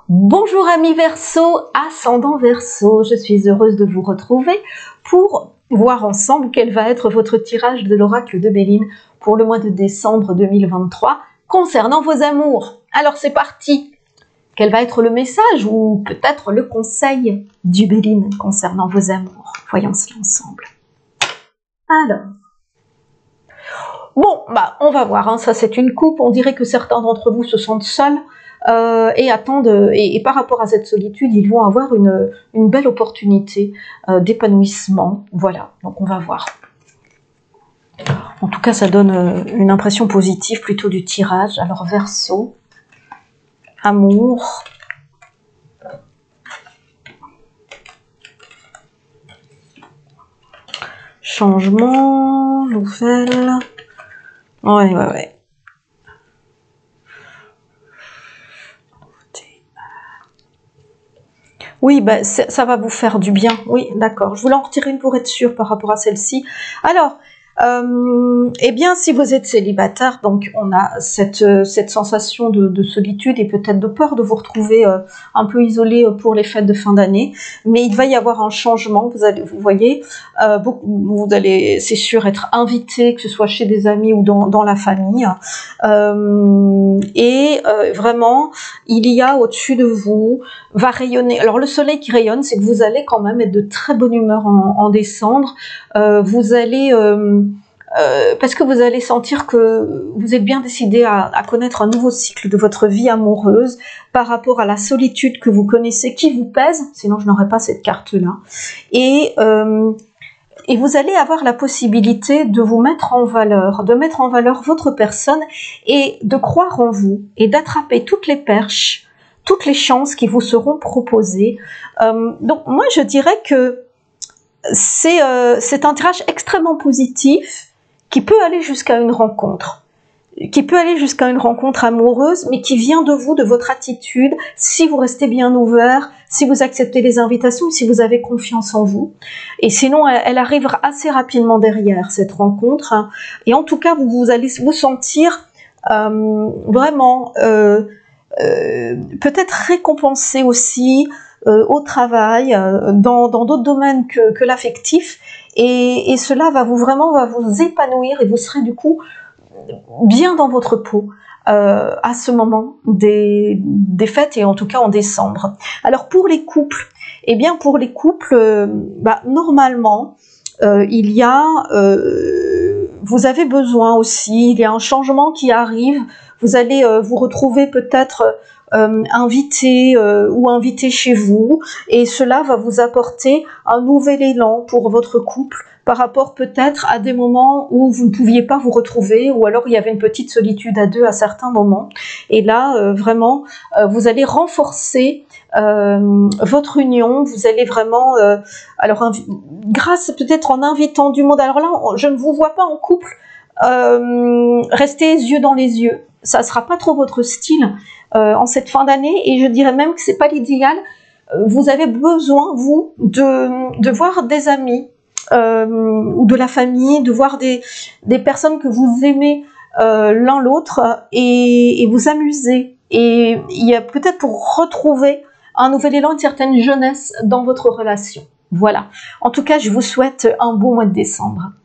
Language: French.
Bonjour amis Verseau, ascendant Verseau, je suis heureuse de vous retrouver pour voir ensemble quel va être votre tirage de l'oracle de Béline pour le mois de décembre 2023 concernant vos amours. Alors c'est parti. Quel va être le message ou peut-être le conseil du Béline concernant vos amours? Voyons cela ensemble. Alors, bon, on va voir, hein, ça c'est une coupe, on dirait que certains d'entre vous se sentent seuls et attendent, et par rapport à cette solitude, ils vont avoir une belle opportunité d'épanouissement, voilà, donc on va voir. En tout cas, ça donne une impression positive plutôt du tirage. Alors Verseau, amour, changement, nouvelle, ouais. Oui, ça va vous faire du bien. Oui, d'accord. Je voulais en retirer une pour être sûre par rapport à celle-ci. Alors, eh bien, si vous êtes célibataire, donc on a cette sensation de solitude et peut-être de peur de vous retrouver un peu isolé pour les fêtes de fin d'année. Mais il va y avoir un changement. Vous voyez, vous allez, c'est sûr, être invité, que ce soit chez des amis ou dans la famille. Vraiment, il y a au-dessus de vous, va rayonner. Alors le soleil qui rayonne, c'est que vous allez quand même être de très bonne humeur en décembre. Vous allez, parce que vous allez sentir que vous êtes bien décidé à connaître un nouveau cycle de votre vie amoureuse par rapport à la solitude que vous connaissez, qui vous pèse, sinon je n'aurais pas cette carte-là. Et vous allez avoir la possibilité de vous mettre en valeur, de mettre en valeur votre personne et de croire en vous et d'attraper toutes les perches, toutes les chances qui vous seront proposées. Donc moi je dirais que c'est un tirage extrêmement positif qui peut aller jusqu'à une rencontre. Amoureuse, mais qui vient de vous, de votre attitude, si vous restez bien ouvert, si vous acceptez les invitations, si vous avez confiance en vous. Et sinon, elle arrivera assez rapidement derrière cette rencontre. Hein. Et en tout cas, vous allez vous sentir vraiment peut-être récompensé aussi au travail, dans d'autres domaines que l'affectif. Et cela va vous épanouir et vous serez du coup bien dans votre peau à ce moment des fêtes et en tout cas en décembre. Alors pour les couples, normalement il y a vous avez besoin aussi, il y a un changement qui arrive, vous allez vous retrouver peut-être invité chez vous et cela va vous apporter un nouvel élan pour votre couple par rapport peut-être à des moments où vous ne pouviez pas vous retrouver ou alors il y avait une petite solitude à deux à certains moments. Et là, vraiment, vous allez renforcer votre union, vous allez vraiment, grâce peut-être en invitant du monde. Alors là, je ne vous vois pas en couple, rester yeux dans les yeux. Ça ne sera pas trop votre style en cette fin d'année et je dirais même que c'est pas l'idéal. Vous avez besoin, vous, de voir des amis, ou de la famille, de voir des personnes que vous aimez l'un l'autre et vous amuser. Et il y a peut-être pour retrouver un nouvel élan, une certaine jeunesse dans votre relation. Voilà. En tout cas, je vous souhaite un beau mois de décembre.